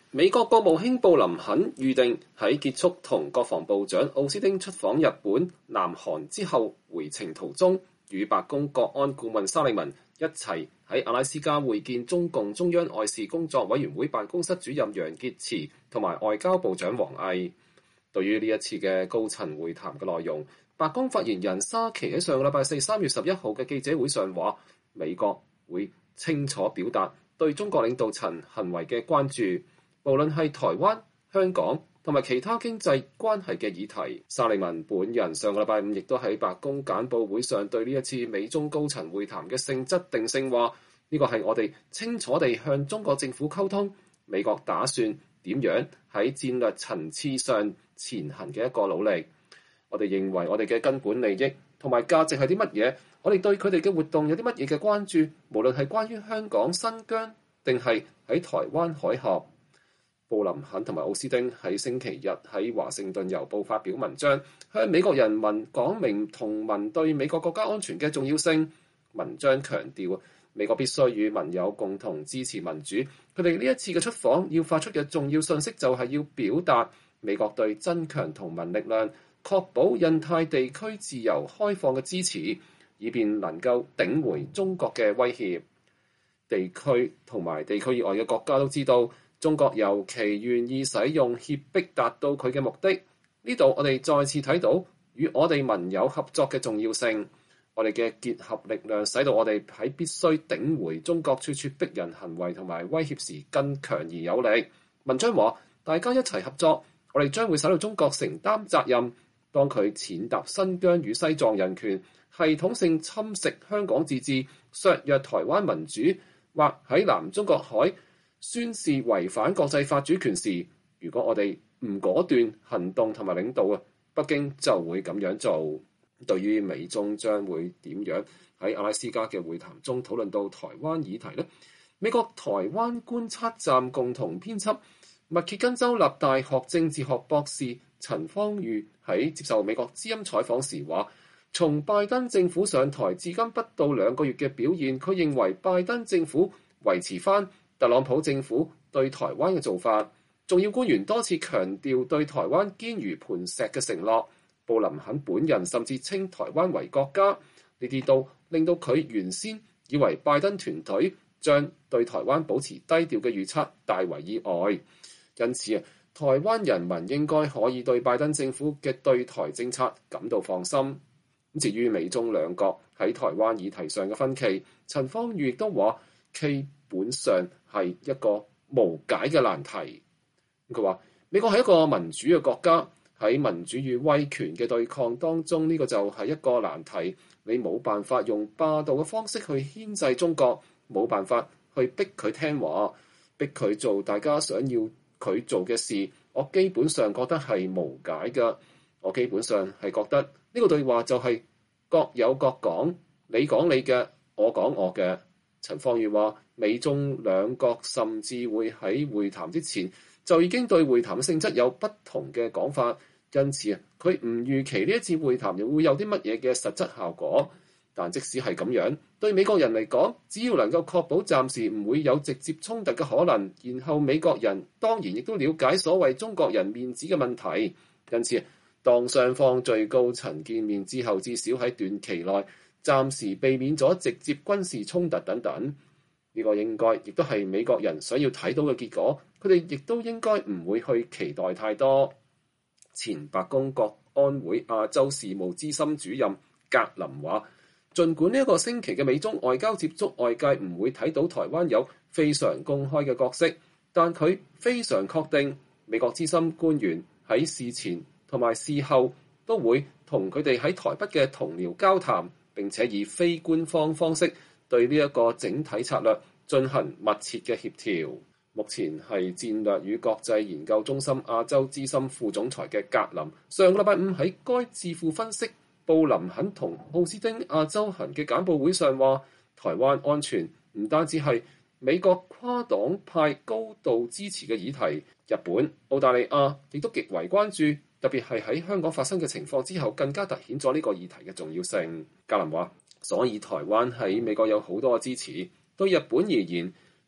美國國務卿布林肯預定喺結束同國防部長奧斯汀出訪日本、南韓之後回程途中，與白宮國安顧問沙利文一齊喺阿拉斯加會見中共中央外事工作委員會辦公室主任楊潔篪同埋外交部長王毅。對於呢一次嘅高層會談嘅內容，白宮發言人沙奇喺上個禮拜四3月11號嘅記者會上話，美國會清楚表達對中國領導層行為嘅關注，無論係台灣、香港同埋其他經濟關係嘅議題。沙利文本人上個禮拜五亦都喺白宮簡報會上對呢一次美中高層會談嘅性質定性話，呢個係我哋清楚地向中國政府溝通，美國打算點樣喺戰略層次上前行嘅一個努力。我哋認為我哋嘅根本利益同埋價值係啲乜嘢？我哋對佢哋嘅活動有啲乜嘢嘅關注？無論係關於香港、新疆定係喺台灣海峽。布林肯同埋奧斯汀喺星期日喺華盛頓郵報發表文章，向美國人民講明同盟對美國國家安全嘅重要性。文章強調，美國必須與盟友共同支持民主。佢哋呢一次嘅出訪要發出嘅重要訊息就係要表達美國對增強同盟力量、確保印太地區自由開放嘅支持，以便能夠頂回中國嘅威脅。地區同埋地區以外嘅國家都知道，中國尤其願意使用脅迫達到佢嘅目的。呢度我哋再次睇到與我哋盟友合作嘅重要性。我哋嘅結合力量使到我哋喺必須頂回中國處處逼人行為同埋威脅時更強而有力。文章話，大家一齊合作，我哋將會使到中國承擔責任。當佢踐踏新疆與西藏人權、系統性侵蝕香港自治、削弱台灣民主，或喺南中國海宣示違反國際法主權時，如果我哋唔果斷行動同埋領導啊，北京就會咁樣做。對於美中將會點樣喺阿拉斯加嘅會談中討論到台灣議題呢？美國台灣觀察站共同編輯密歇根州立大學政治學博士陳方瑜喺接受美國之音採訪時話，從拜登政府上台至今不到2個月嘅表現，佢認為拜登政府維持翻特朗普政府對台灣嘅做法。重要官員多次強調對台灣堅如磐石嘅承諾。布林肯本人甚至稱台灣為國家，呢啲都令到佢原先以為拜登團隊將對台灣保持低調嘅預測大為意外。因此台灣人民應該可以對拜登政府嘅對台政策感到放心。至於美中兩國喺台灣議題上嘅分歧，陳方瑜亦都話基本上係一個無解嘅難題。佢話美國係一個民主嘅國家，喺民主與威權嘅對抗當中，呢個就係一個難題。你冇辦法用霸道嘅方式去牽制中國，冇辦法去逼佢聽話，逼佢做大家想要佢做嘅事。我基本上覺得係無解㗎。我基本上係覺得呢個對話就係各有各講，你講你嘅，我講我嘅。陳方瑜話，美中兩國甚至會喺會談之前就已經對會談嘅性質有不同嘅講法。因此佢唔預期呢一次會談又會有啲乜嘢嘅實質效果。但即使係咁樣，對美國人嚟講，只要能夠確保暫時唔會有直接衝突嘅可能，然後美國人當然亦都了解所謂中國人面子嘅問題。因此，當雙方最高層見面之後，至少喺短期內暫時避免咗直接軍事衝突等等。呢個應該亦都係美國人想要睇到嘅結果。佢哋亦都應該唔會去期待太多。前白宮國安會亞洲事務資深主任格林話，儘管呢一個星期嘅美中外交接觸，外界唔會睇到台灣有非常公開嘅角色，但佢非常確定美國資深官員喺事前同埋事後都會同佢哋喺台北嘅同僚交談，並且以非官方方式對呢一個整體策略進行密切嘅協調。目前係戰略與國際研究中心亞洲資深副總裁嘅格林，上個禮拜五喺該智庫分析布林肯同奧斯汀亞洲行嘅簡報會上話，台灣安全唔單止係美國跨黨派高度支持嘅議題，日本、澳大利亞亦都極為關注，特別係喺香港發生嘅情況之後，更加凸顯咗呢個議題嘅重要性。格林話，所以台灣喺美國有好多嘅支持，對日本而言，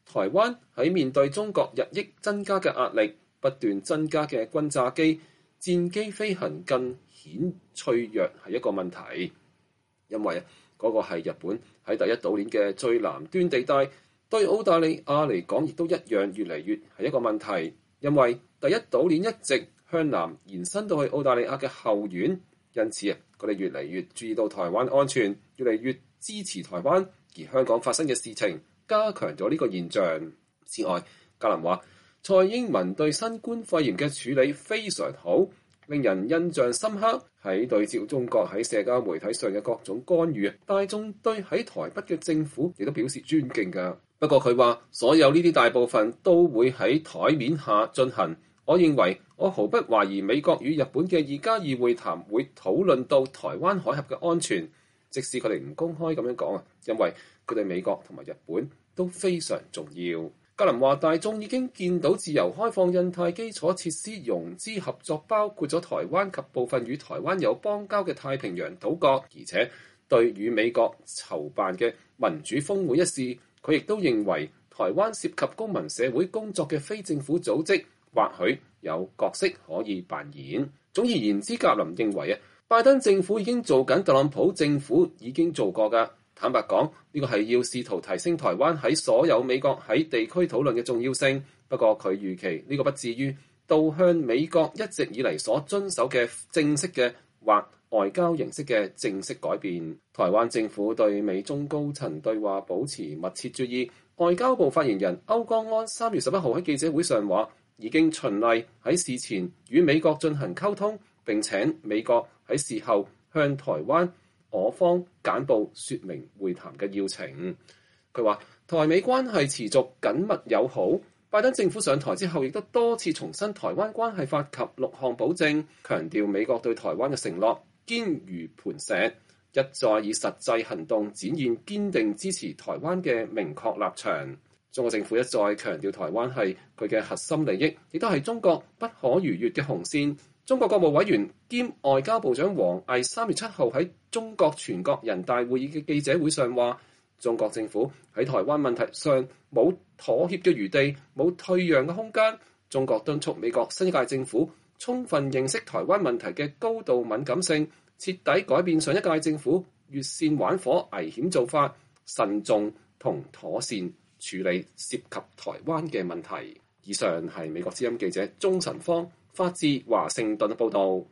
台灣喺面對中國日益增加嘅壓力，不斷增加嘅轟炸機、戰機飛行更顯脆弱係一個問題，因為嗰個係日本喺第一島鏈嘅最南端地帶，對澳大利亞嚟講亦都一樣，越嚟越係一個問題，因為第一島鏈一直向南延伸到去澳大利亞嘅後院，因此佢哋越嚟越注意到台灣安全，越嚟越支持台灣，而香港發生嘅事情加強咗呢個現象。此外，格林話蔡英文對新冠肺炎嘅處理非常好，令人印象深刻。喺對照中國喺社交媒體上嘅各種干預，大眾對喺台北嘅政府亦都表示尊敬㗎。不過佢話所有呢啲大部分都會喺台面下進行。我認為我毫不懷疑美國與日本嘅2+2會談會討論到台灣海峽嘅安全，即使佢哋唔公開咁樣講啊，因為佢哋美國同埋日本都非常重要。格林話大眾已經見到自由開放印太基礎設施融資合作，包括咗台灣及部分與台灣有邦交嘅太平洋島國，而且對與美國籌辦嘅民主峰會一事，佢亦都認為台灣涉及公民社會工作嘅非政府組織或許有角色可以扮演。總而言之，格林認為拜登政府已經做緊特朗普政府已經做過㗎。坦白講，呢個係要試圖提升台灣喺所有美國喺地區討論嘅重要性。不過佢預期呢個不至於導向美國一直以嚟所遵守嘅正式嘅或外交形式嘅正式改變。台灣政府對美中高層對話保持密切注意。外交部發言人歐江安3月11號喺記者會上話，已經循例喺事前與美國進行溝通，並請美國喺事後向台灣我方簡報說明會談嘅要請。佢話台美關係持續緊密友好。拜登政府上台之後，亦都多次重申台灣關係法及6項保證，強調美國對台灣嘅承諾堅如磐石，一再以實際行動展現堅定支持台灣嘅明確立場。中國政府一再強調台灣係佢嘅核心利益，亦都係中國不可逾越嘅紅線。中國國務委員兼外交部長王毅3月7號喺中國全國人大會議嘅記者會上話，中國政府喺台灣問題上冇妥協嘅餘地，冇退讓嘅空間。中國敦促美國新一屆政府充分認識台灣問題嘅高度敏感性，徹底改變上一屆政府越線玩火危險做法，慎重同妥善處理涉及台灣嘅問題。以上係美國之音記者鍾晨芳發自華盛頓報道。